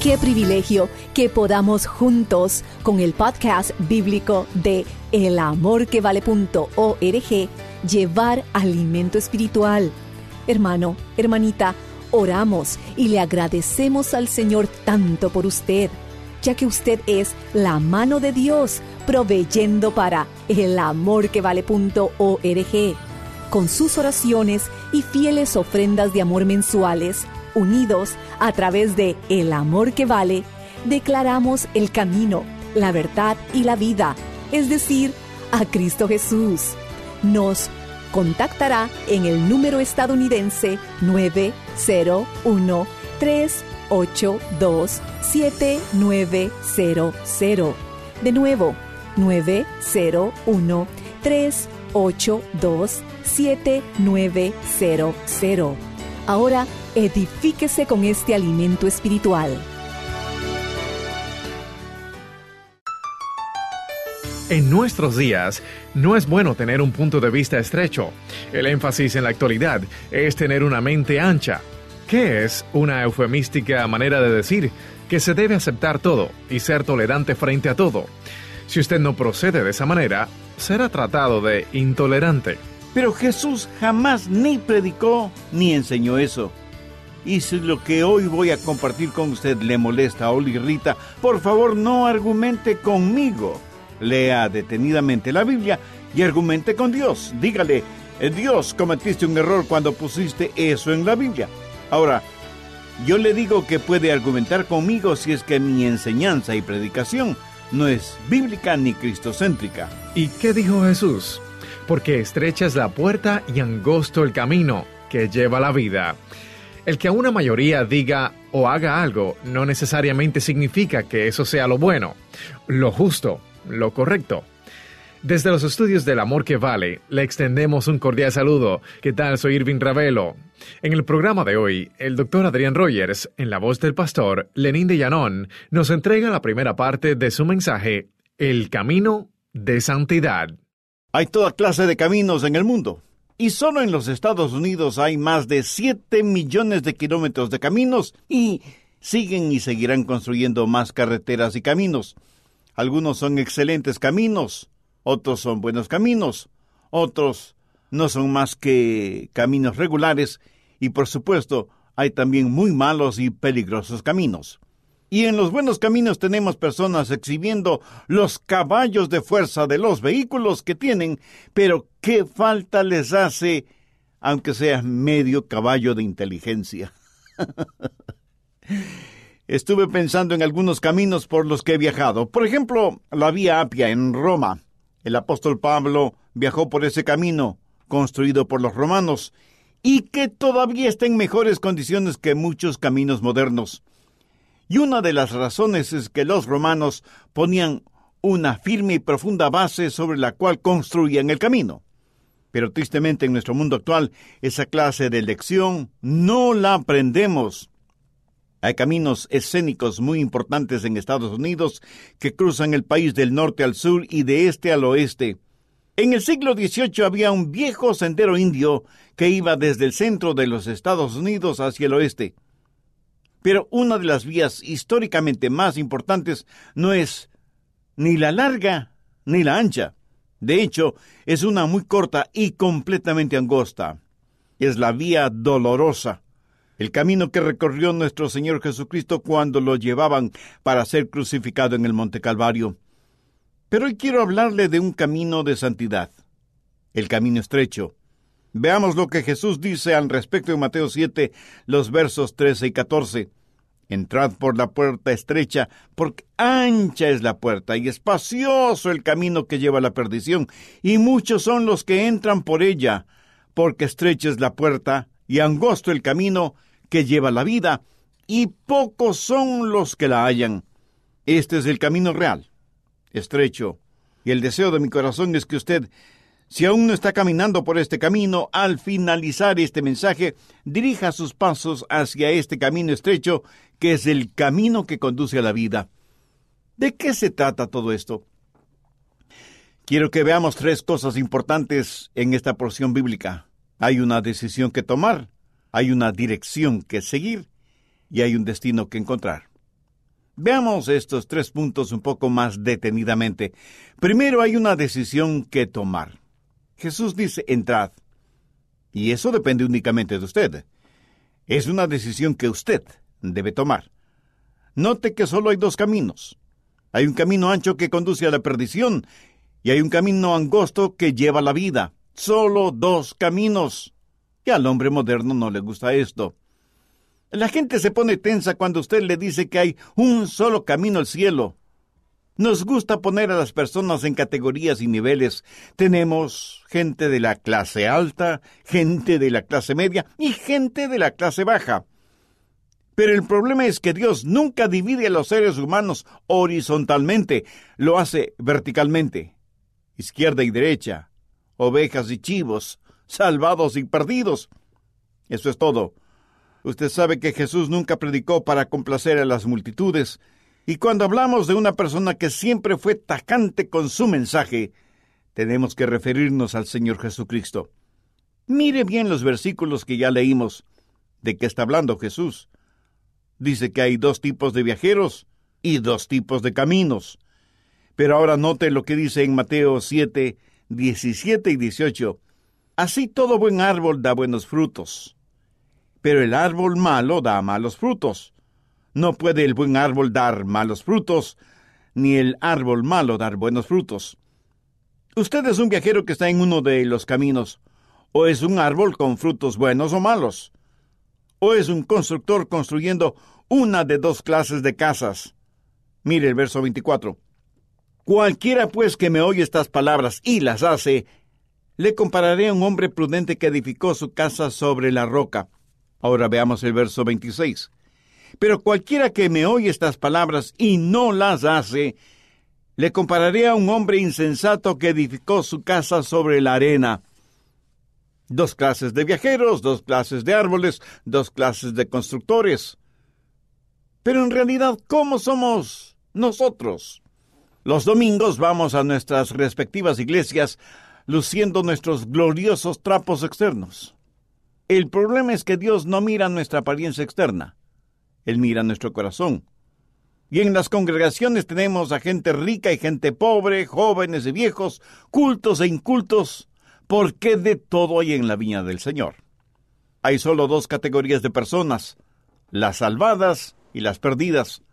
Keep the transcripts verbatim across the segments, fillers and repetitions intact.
Qué privilegio que podamos juntos con el podcast bíblico de el amor que vale punto org llevar alimento espiritual. Hermano, hermanita, oramos y le agradecemos al Señor tanto por usted, ya que usted es la mano de Dios proveyendo para el amor que vale punto org. Con sus oraciones y fieles ofrendas de amor mensuales, unidos a través de El Amor que Vale, declaramos el camino, la verdad y la vida, es decir, a Cristo Jesús. Nos contactará en el número estadounidense nueve cero uno, tres ocho dos, siete nueve cero cero. De nuevo, nueve cero uno, tres ocho dos, siete nueve cero cero. Ahora, edifíquese con este alimento espiritual. En nuestros días, no es bueno tener un punto de vista estrecho. El énfasis en la actualidad es tener una mente ancha, que es una eufemística manera de decir que se debe aceptar todo y ser tolerante frente a todo. Si usted no procede de esa manera, será tratado de intolerante. Pero Jesús jamás ni predicó ni enseñó eso. Y si lo que hoy voy a compartir con usted le molesta o le irrita, por favor no argumente conmigo. Lea detenidamente la Biblia y argumente con Dios. Dígale, Dios, cometiste un error cuando pusiste eso en la Biblia. Ahora, yo le digo que puede argumentar conmigo si es que mi enseñanza y predicación no es bíblica ni cristocéntrica. ¿Y qué dijo Jesús? Porque estrecha es la puerta y angosto el camino que lleva a la vida. El que a una mayoría diga o haga algo no necesariamente significa que eso sea lo bueno, lo justo, lo correcto. Desde los estudios del Amor que Vale, le extendemos un cordial saludo. ¿Qué tal? Soy Irving Ravelo. En el programa de hoy, el doctor Adrián Rogers, en la voz del pastor Lenín de Llanón, nos entrega la primera parte de su mensaje, El Camino de Santidad. Hay toda clase de caminos en el mundo. Y solo en los Estados Unidos hay más de siete millones de kilómetros de caminos y siguen y seguirán construyendo más carreteras y caminos. Algunos son excelentes caminos, otros son buenos caminos, otros no son más que caminos regulares y por supuesto hay también muy malos y peligrosos caminos. Y en los buenos caminos tenemos personas exhibiendo los caballos de fuerza de los vehículos que tienen, pero qué falta les hace, aunque sea medio caballo de inteligencia. Estuve pensando en algunos caminos por los que he viajado. Por ejemplo, la Vía Apia en Roma. El apóstol Pablo viajó por ese camino, construido por los romanos, y que todavía está en mejores condiciones que muchos caminos modernos. Y una de las razones es que los romanos ponían una firme y profunda base sobre la cual construían el camino. Pero tristemente en nuestro mundo actual, esa clase de lección no la aprendemos. Hay caminos escénicos muy importantes en Estados Unidos que cruzan el país del norte al sur y de este al oeste. En el siglo dieciocho había un viejo sendero indio que iba desde el centro de los Estados Unidos hacia el oeste. Pero una de las vías históricamente más importantes no es ni la larga ni la ancha. De hecho, es una muy corta y completamente angosta. Es la Vía Dolorosa, el camino que recorrió nuestro Señor Jesucristo cuando lo llevaban para ser crucificado en el Monte Calvario. Pero hoy quiero hablarle de un camino de santidad, el camino estrecho. Veamos lo que Jesús dice al respecto en Mateo siete, los versos trece y catorce. Entrad por la puerta estrecha, porque ancha es la puerta y espacioso el camino que lleva a la perdición, y muchos son los que entran por ella, porque estrecha es la puerta y angosto el camino que lleva a la vida, y pocos son los que la hallan. Este es el camino real, estrecho, y el deseo de mi corazón es que usted, si aún no está caminando por este camino, al finalizar este mensaje, dirija sus pasos hacia este camino estrecho, que es el camino que conduce a la vida. ¿De qué se trata todo esto? Quiero que veamos tres cosas importantes en esta porción bíblica. Hay una decisión que tomar, hay una dirección que seguir y hay un destino que encontrar. Veamos estos tres puntos un poco más detenidamente. Primero, hay una decisión que tomar. Jesús dice, entrad. Y eso depende únicamente de usted. Es una decisión que usted debe tomar. Note que solo hay dos caminos. Hay un camino ancho que conduce a la perdición y hay un camino angosto que lleva a la vida. Solo dos caminos. Y al hombre moderno no le gusta esto. La gente se pone tensa cuando usted le dice que hay un solo camino al cielo. Nos gusta poner a las personas en categorías y niveles. Tenemos gente de la clase alta, gente de la clase media y gente de la clase baja. Pero el problema es que Dios nunca divide a los seres humanos horizontalmente, lo hace verticalmente. Izquierda y derecha, ovejas y chivos, salvados y perdidos. Eso es todo. Usted sabe que Jesús nunca predicó para complacer a las multitudes, y cuando hablamos de una persona que siempre fue tajante con su mensaje, tenemos que referirnos al Señor Jesucristo. Mire bien los versículos que ya leímos. ¿De qué está hablando Jesús? Dice que hay dos tipos de viajeros y dos tipos de caminos. Pero ahora note lo que dice en Mateo siete, diecisiete y dieciocho. Así todo buen árbol da buenos frutos, pero el árbol malo da malos frutos. No puede el buen árbol dar malos frutos, ni el árbol malo dar buenos frutos. Usted es un viajero que está en uno de los caminos, o es un árbol con frutos buenos o malos, o es un constructor construyendo una de dos clases de casas. Mire el verso veinticuatro. Cualquiera pues que me oye estas palabras y las hace, le compararé a un hombre prudente que edificó su casa sobre la roca. Ahora veamos el verso veintiséis. Pero cualquiera que me oye estas palabras y no las hace, le compararé a un hombre insensato que edificó su casa sobre la arena. Dos clases de viajeros, dos clases de árboles, dos clases de constructores. Pero en realidad, ¿cómo somos nosotros? Los domingos vamos a nuestras respectivas iglesias luciendo nuestros gloriosos trapos externos. El problema es que Dios no mira nuestra apariencia externa. Él mira nuestro corazón. Y en las congregaciones tenemos a gente rica y gente pobre, jóvenes y viejos, cultos e incultos, porque de todo hay en la viña del Señor. Hay solo dos categorías de personas, las salvadas y las perdidas,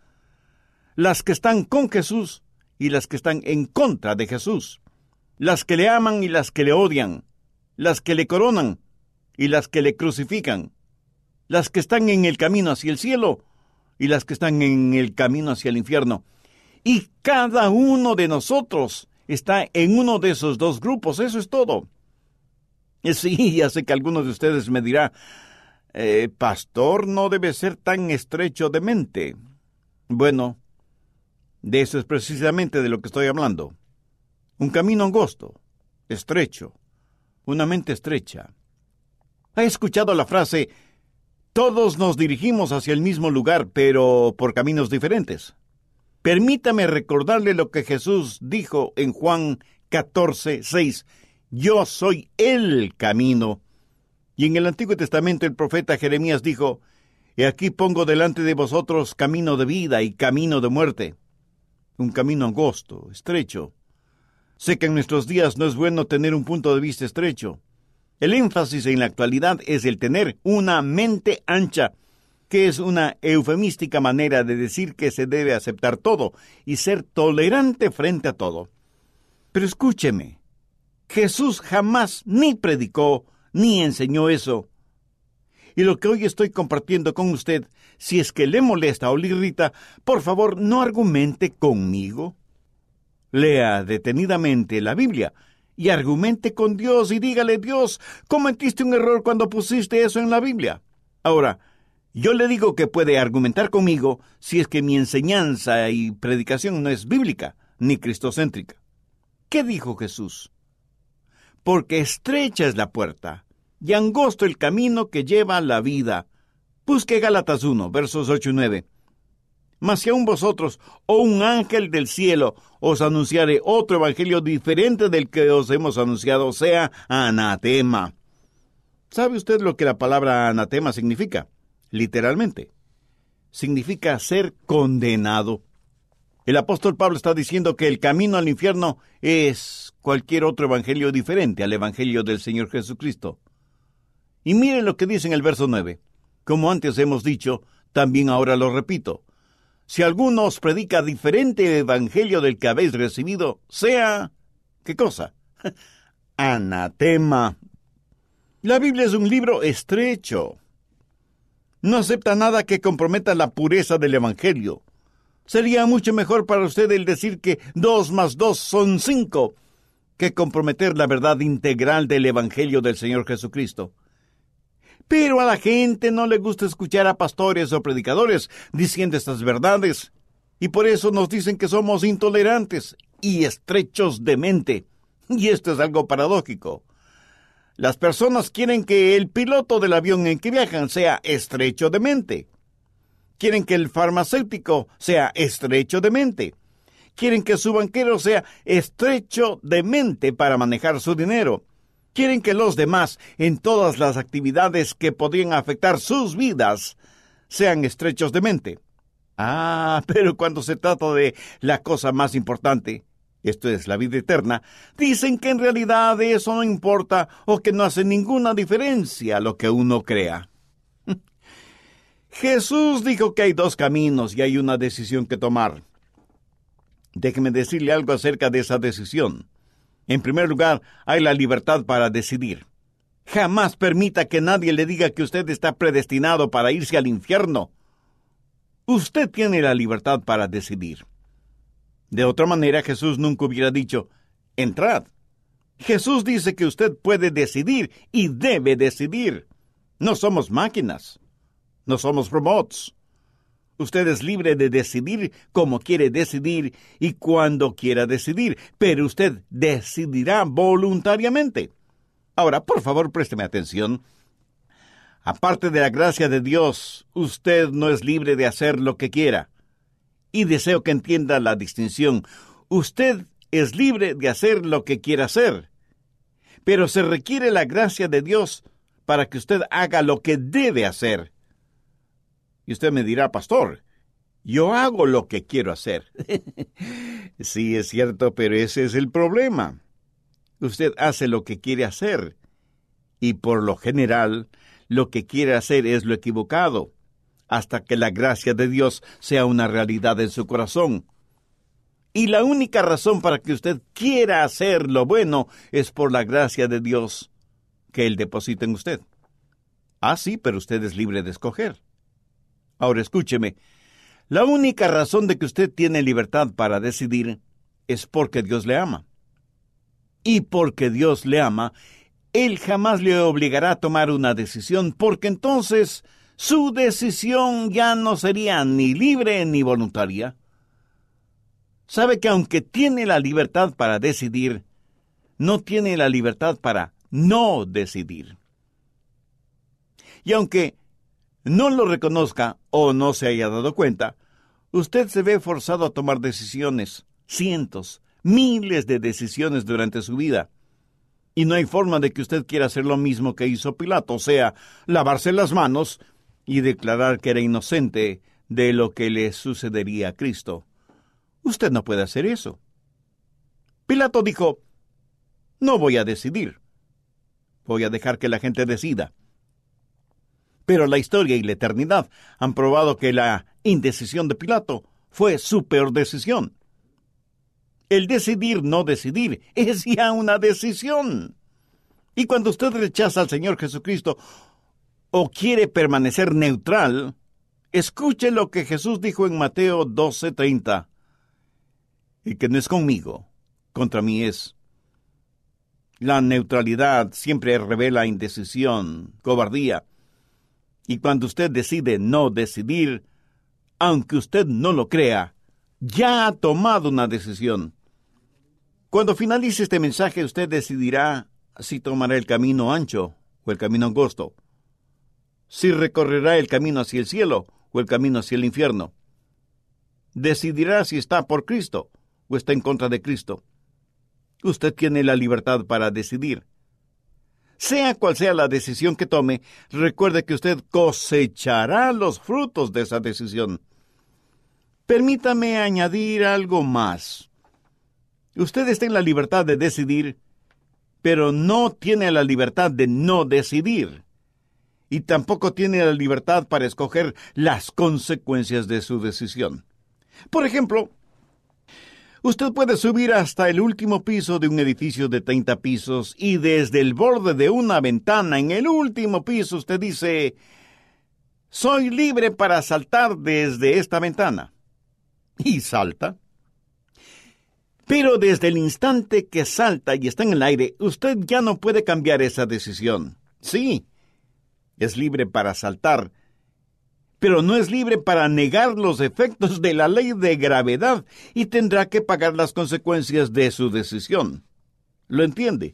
las que están con Jesús y las que están en contra de Jesús, las que le aman y las que le odian, las que le coronan y las que le crucifican, las que están en el camino hacia el cielo y las que están en el camino hacia el infierno. Y cada uno de nosotros está en uno de esos dos grupos, eso es todo. Sí, ya sé que algunos de ustedes me dirán, eh, pastor, no debe ser tan estrecho de mente. Bueno, de eso es precisamente de lo que estoy hablando. Un camino angosto, estrecho, una mente estrecha. ¿Ha escuchado la frase, todos nos dirigimos hacia el mismo lugar, pero por caminos diferentes? Permítame recordarle lo que Jesús dijo en Juan catorce, seis. Yo soy el camino. Y en el Antiguo Testamento el profeta Jeremías dijo, He aquí pongo delante de vosotros camino de vida y camino de muerte. Un camino angosto, estrecho. Sé que en nuestros días no es bueno tener un punto de vista estrecho. El énfasis en la actualidad es el tener una mente ancha, que es una eufemística manera de decir que se debe aceptar todo y ser tolerante frente a todo. Pero escúcheme, Jesús jamás ni predicó ni enseñó eso. Y lo que hoy estoy compartiendo con usted, si es que le molesta o le irrita, por favor no argumente conmigo. Lea detenidamente la Biblia y argumente con Dios y dígale, Dios, cometiste un error cuando pusiste eso en la Biblia. Ahora, yo le digo que puede argumentar conmigo si es que mi enseñanza y predicación no es bíblica ni cristocéntrica. ¿Qué dijo Jesús? Porque estrecha es la puerta y angosto el camino que lleva a la vida. Busque Gálatas uno, versos ocho y nueve. Mas si aún vosotros, o un ángel del cielo, os anunciare otro evangelio diferente del que os hemos anunciado, sea anatema. ¿Sabe usted lo que la palabra anatema significa? Literalmente. significa ser condenado. El apóstol Pablo está diciendo que el camino al infierno es cualquier otro evangelio diferente al evangelio del Señor Jesucristo. Y miren lo que dice en el verso nueve. Como antes hemos dicho, también ahora lo repito. Si alguno os predica diferente evangelio del que habéis recibido, sea... ¿qué cosa? Anatema. La Biblia es un libro estrecho. No acepta nada que comprometa la pureza del evangelio. Sería mucho mejor para usted el decir que dos más dos son cinco, que comprometer la verdad integral del evangelio del Señor Jesucristo. Pero a la gente no le gusta escuchar a pastores o predicadores diciendo estas verdades, y por eso nos dicen que somos intolerantes y estrechos de mente. Y esto es algo paradójico. Las personas quieren que el piloto del avión en que viajan sea estrecho de mente. Quieren que el farmacéutico sea estrecho de mente. Quieren que su banquero sea estrecho de mente para manejar su dinero. Quieren que los demás, en todas las actividades que podrían afectar sus vidas, sean estrechos de mente. Ah, pero cuando se trata de la cosa más importante, esto es la vida eterna, dicen que en realidad eso no importa o que no hace ninguna diferencia lo que uno crea. Jesús dijo que hay dos caminos y hay una decisión que tomar. Déjeme decirle algo acerca de esa decisión. En primer lugar, hay la libertad para decidir. Jamás permita que nadie le diga que usted está predestinado para irse al infierno. Usted tiene la libertad para decidir. De otra manera, Jesús nunca hubiera dicho, entrad. Jesús dice que usted puede decidir y debe decidir. No somos máquinas. No somos robots. Usted es libre de decidir como quiere decidir y cuando quiera decidir, pero usted decidirá voluntariamente. Ahora, por favor, présteme atención. Aparte de la gracia de Dios, usted no es libre de hacer lo que quiera. Y deseo que entienda la distinción. Usted es libre de hacer lo que quiera hacer, pero se requiere la gracia de Dios para que usted haga lo que debe hacer. Y usted me dirá, pastor, yo hago lo que quiero hacer. Sí, es cierto, pero ese es el problema. Usted hace lo que quiere hacer, y por lo general, lo que quiere hacer es lo equivocado, hasta que la gracia de Dios sea una realidad en su corazón. Y la única razón para que usted quiera hacer lo bueno es por la gracia de Dios que Él deposita en usted. Ah, sí, pero usted es libre de escoger. Ahora escúcheme, la única razón de que usted tiene libertad para decidir es porque Dios le ama. Y porque Dios le ama, Él jamás le obligará a tomar una decisión, porque entonces su decisión ya no sería ni libre ni voluntaria. Sabe que aunque tiene la libertad para decidir, no tiene la libertad para no decidir. Y aunque no lo reconozca o no se haya dado cuenta, usted se ve forzado a tomar decisiones, cientos, miles de decisiones durante su vida. Y no hay forma de que usted quiera hacer lo mismo que hizo Pilato, o sea, lavarse las manos y declarar que era inocente de lo que le sucedería a Cristo. Usted no puede hacer eso. Pilato dijo, no voy a decidir. Voy a dejar que la gente decida. Pero la historia y la eternidad han probado que la indecisión de Pilato fue su peor decisión. El decidir no decidir es ya una decisión. Y cuando usted rechaza al Señor Jesucristo o quiere permanecer neutral, escuche lo que Jesús dijo en Mateo doce treinta. El que no es conmigo, contra mí es. La neutralidad siempre revela indecisión, cobardía. Y cuando usted decide no decidir, aunque usted no lo crea, ya ha tomado una decisión. Cuando finalice este mensaje, usted decidirá si tomará el camino ancho o el camino angosto, si recorrerá el camino hacia el cielo o el camino hacia el infierno. Decidirá si está por Cristo o está en contra de Cristo. Usted tiene la libertad para decidir. Sea cual sea la decisión que tome, recuerde que usted cosechará los frutos de esa decisión. Permítame añadir algo más. Usted está en la libertad de decidir, pero no tiene la libertad de no decidir. Y tampoco tiene la libertad para escoger las consecuencias de su decisión. Por ejemplo, usted puede subir hasta el último piso de un edificio de treinta pisos y desde el borde de una ventana en el último piso usted dice: soy libre para saltar desde esta ventana. Y salta. Pero desde el instante que salta y está en el aire, usted ya no puede cambiar esa decisión. Sí, es libre para saltar, pero no es libre para negar los efectos de la ley de gravedad y tendrá que pagar las consecuencias de su decisión. ¿Lo entiende?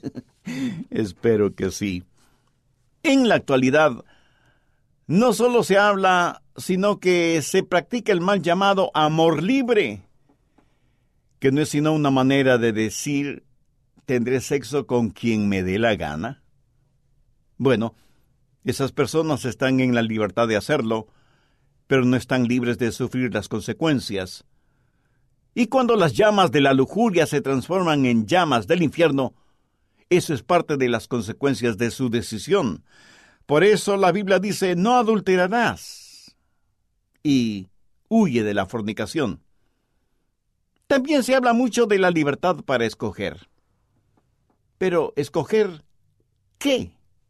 Espero que sí. En la actualidad, no solo se habla, sino que se practica el mal llamado amor libre, que no es sino una manera de decir: ¿tendré sexo con quien me dé la gana? Bueno, esas personas están en la libertad de hacerlo, pero no están libres de sufrir las consecuencias. Y cuando las llamas de la lujuria se transforman en llamas del infierno, eso es parte de las consecuencias de su decisión. Por eso la Biblia dice: no adulterarás, y huye de la fornicación. También se habla mucho de la libertad para escoger. Pero, ¿escoger qué?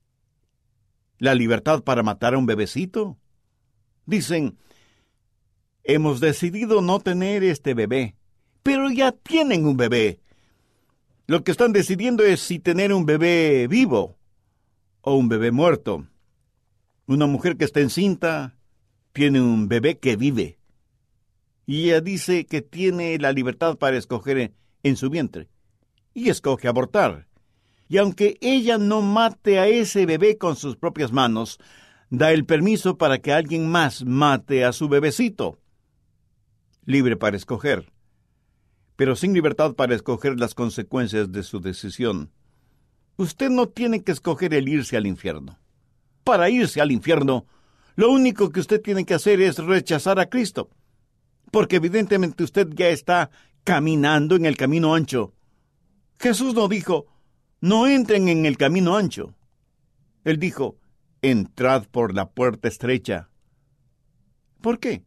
¿La libertad para matar a un bebecito? Dicen: hemos decidido no tener este bebé, pero ya tienen un bebé. Lo que están decidiendo es si tener un bebé vivo o un bebé muerto. Una mujer que está encinta tiene un bebé que vive. Y ella dice que tiene la libertad para escoger en su vientre. Y escoge abortar. Y aunque ella no mate a ese bebé con sus propias manos, da el permiso para que alguien más mate a su bebecito. Libre para escoger, pero sin libertad para escoger las consecuencias de su decisión. Usted no tiene que escoger el irse al infierno. Para irse al infierno, lo único que usted tiene que hacer es rechazar a Cristo, porque evidentemente usted ya está caminando en el camino ancho. Jesús no dijo: no entren en el camino ancho. Él dijo: entrad por la puerta estrecha. ¿Por qué?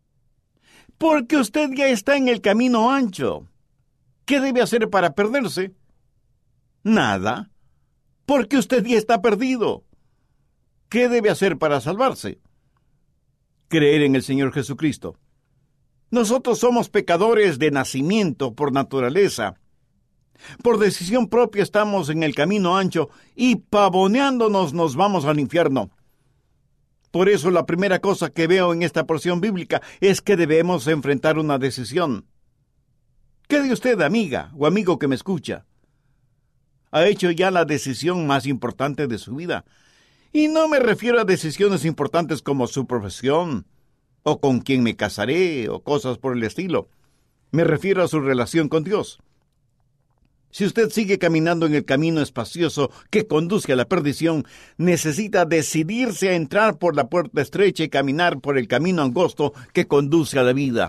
Porque usted ya está en el camino ancho. ¿Qué debe hacer para perderse? Nada. Porque usted ya está perdido. ¿Qué debe hacer para salvarse? Creer en el Señor Jesucristo. Nosotros somos pecadores de nacimiento por naturaleza. Por decisión propia estamos en el camino ancho y pavoneándonos nos vamos al infierno. Por eso la primera cosa que veo en esta porción bíblica es que debemos enfrentar una decisión. ¿Qué de usted, amiga o amigo que me escucha? ¿Ha hecho ya la decisión más importante de su vida? Y no me refiero a decisiones importantes como su profesión, o con quién me casaré, o cosas por el estilo. Me refiero a su relación con Dios. Si usted sigue caminando en el camino espacioso que conduce a la perdición, necesita decidirse a entrar por la puerta estrecha y caminar por el camino angosto que conduce a la vida.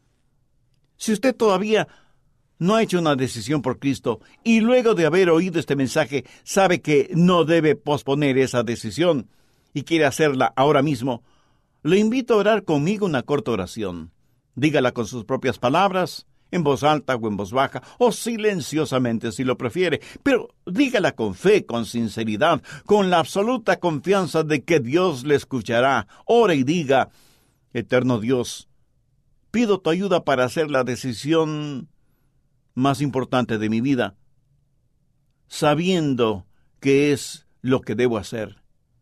Si usted todavía no ha hecho una decisión por Cristo y luego de haber oído este mensaje sabe que no debe posponer esa decisión y quiere hacerla ahora mismo, le invito a orar conmigo una corta oración. Dígala con sus propias palabras, en voz alta o en voz baja, o silenciosamente si lo prefiere, pero dígala con fe, con sinceridad, con la absoluta confianza de que Dios le escuchará. Ora y diga: eterno Dios, pido tu ayuda para hacer la decisión más importante de mi vida, sabiendo que es lo que debo hacer.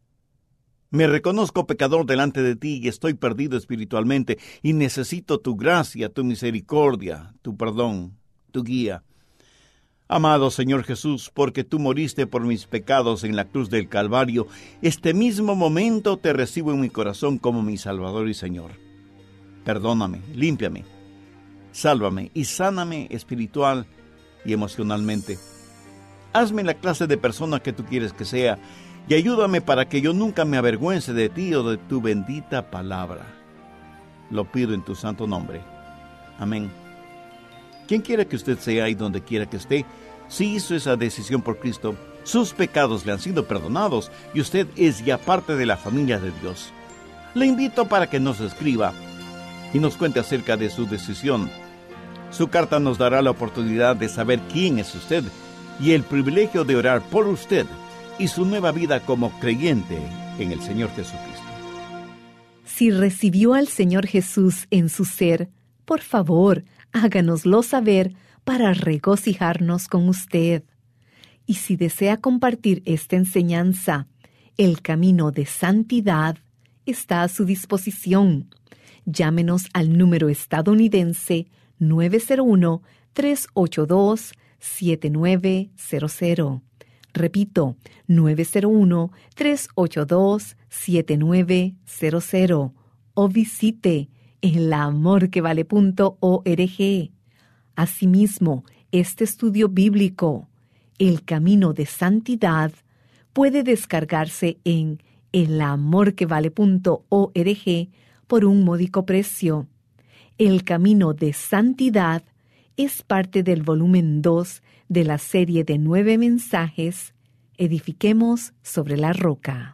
Me reconozco pecador delante de ti y estoy perdido espiritualmente y necesito tu gracia, tu misericordia, tu perdón, tu guía. Amado Señor Jesús, porque tú moriste por mis pecados en la cruz del Calvario, este mismo momento te recibo en mi corazón como mi Salvador y Señor. Perdóname, límpiame, sálvame y sáname espiritual y emocionalmente. Hazme la clase de persona que tú quieres que sea y ayúdame para que yo nunca me avergüence de ti o de tu bendita palabra. Lo pido en tu santo nombre. Amén. Quien quiera que usted sea y donde quiera que esté, si hizo esa decisión por Cristo, sus pecados le han sido perdonados y usted es ya parte de la familia de Dios. Le invito para que nos escriba y nos cuente acerca de su decisión. Su carta nos dará la oportunidad de saber quién es usted y el privilegio de orar por usted y su nueva vida como creyente en el Señor Jesucristo. Si recibió al Señor Jesús en su ser, por favor, háganoslo saber para regocijarnos con usted. Y si desea compartir esta enseñanza, el camino de santidad está a su disposición. Llámenos al número estadounidense nueve cero uno, tres ocho dos, siete nueve cero cero. Repito, nueve cero uno, tres ocho dos, siete nueve cero cero. O visite el amor que vale punto org. Asimismo, este estudio bíblico, El Camino de Santidad, puede descargarse en el amor que vale punto org por un módico precio. El Camino de Santidad es parte del volumen dos de la serie de nueve mensajes Edifiquemos sobre la Roca.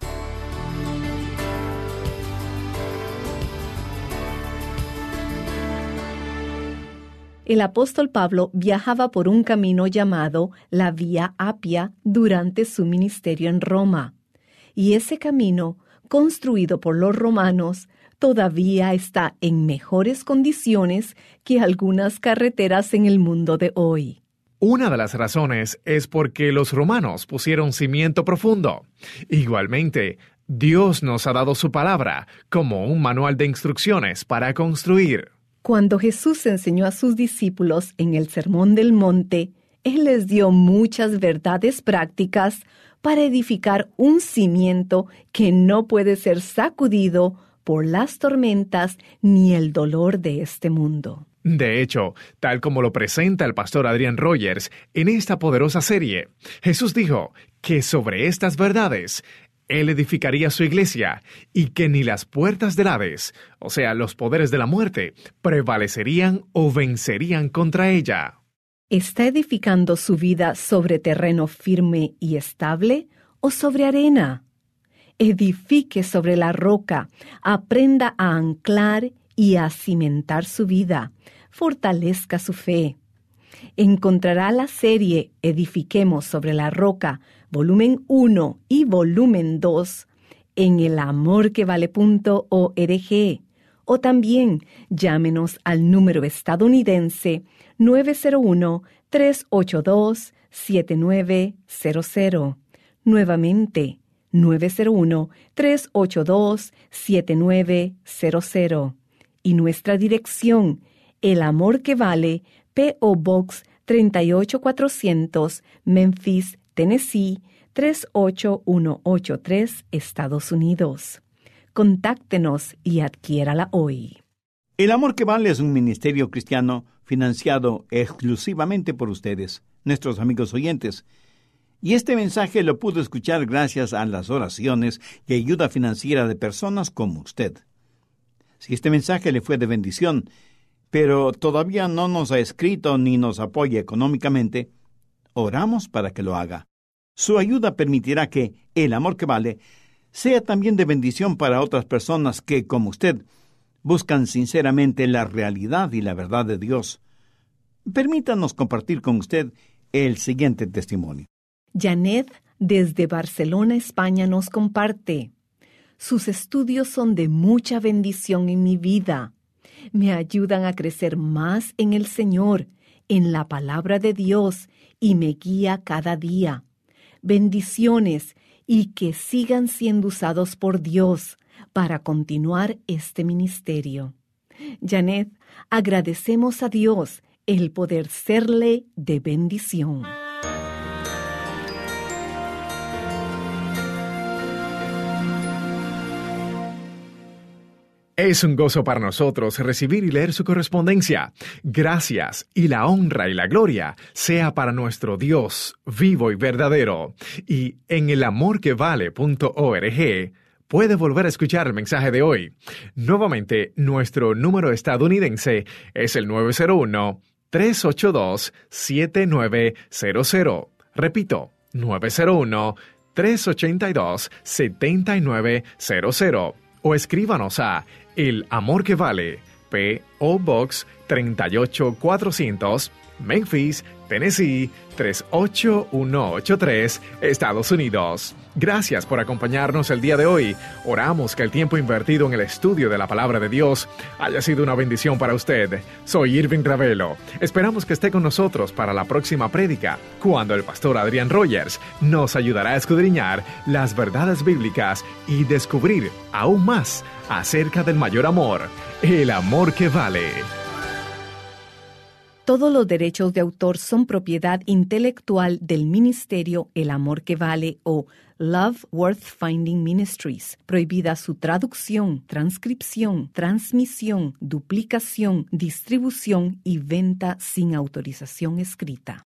El apóstol Pablo viajaba por un camino llamado la Vía Apia durante su ministerio en Roma, y ese camino, construido por los romanos, todavía está en mejores condiciones que algunas carreteras en el mundo de hoy. Una de las razones es porque los romanos pusieron cimiento profundo. Igualmente, Dios nos ha dado su palabra como un manual de instrucciones para construir. Cuando Jesús enseñó a sus discípulos en el Sermón del Monte, Él les dio muchas verdades prácticas para edificar un cimiento que no puede ser sacudido por las tormentas ni el dolor de este mundo. De hecho, tal como lo presenta el pastor Adrian Rogers en esta poderosa serie, Jesús dijo que sobre estas verdades Él edificaría su iglesia y que ni las puertas del Hades, o sea, los poderes de la muerte, prevalecerían o vencerían contra ella. ¿Está edificando su vida sobre terreno firme y estable o sobre arena? Edifique sobre la roca, aprenda a anclar y a cimentar su vida, fortalezca su fe. Encontrará la serie Edifiquemos sobre la Roca, volumen uno y volumen dos, en el amor que vale punto org, o también llámenos al número estadounidense nueve cero uno, tres ocho dos, siete nueve cero cero. Nuevamente, nueve cero uno, tres ocho dos, siete nueve cero cero. Y nuestra dirección, El Amor que Vale, P O Box treinta y ocho cuatrocientos, Memphis, Tennessee, tres ocho uno ocho tres, Estados Unidos. Contáctenos y adquiérala hoy. El Amor que Vale es un ministerio cristiano financiado exclusivamente por ustedes, nuestros amigos oyentes. Y este mensaje lo pudo escuchar gracias a las oraciones y ayuda financiera de personas como usted. Si este mensaje le fue de bendición, pero todavía no nos ha escrito ni nos apoya económicamente, oramos para que lo haga. Su ayuda permitirá que El Amor que Vale sea también de bendición para otras personas que, como usted, buscan sinceramente la realidad y la verdad de Dios. Permítanos compartir con usted el siguiente testimonio. Janet, desde Barcelona, España, nos comparte: sus estudios son de mucha bendición en mi vida. Me ayudan a crecer más en el Señor, en la palabra de Dios, y me guía cada día. Bendiciones, y que sigan siendo usados por Dios para continuar este ministerio. Janet, agradecemos a Dios el poder serle de bendición. Es un gozo para nosotros recibir y leer su correspondencia. Gracias y la honra y la gloria sea para nuestro Dios vivo y verdadero. Y en el amor que vale punto org puede volver a escuchar el mensaje de hoy. Nuevamente, nuestro número estadounidense es el nueve cero uno, tres ocho dos, siete nueve cero cero. Repito, nueve cero uno, tres ocho dos, siete nueve cero cero. O escríbanos a El Amor que Vale, P O Box treinta y ocho cuatrocientos, Memphis, Tennessee tres ocho uno ocho tres, Estados Unidos. Gracias por acompañarnos el día de hoy. Oramos que el tiempo invertido en el estudio de la Palabra de Dios haya sido una bendición para usted. Soy Irving Ravelo. Esperamos que esté con nosotros para la próxima prédica, cuando el pastor Adrian Rogers nos ayudará a escudriñar las verdades bíblicas y descubrir aún más acerca del mayor amor, el amor que vale. Todos los derechos de autor son propiedad intelectual del ministerio El Amor que Vale o Love Worth Finding Ministries. Prohibida su traducción, transcripción, transmisión, duplicación, distribución y venta sin autorización escrita.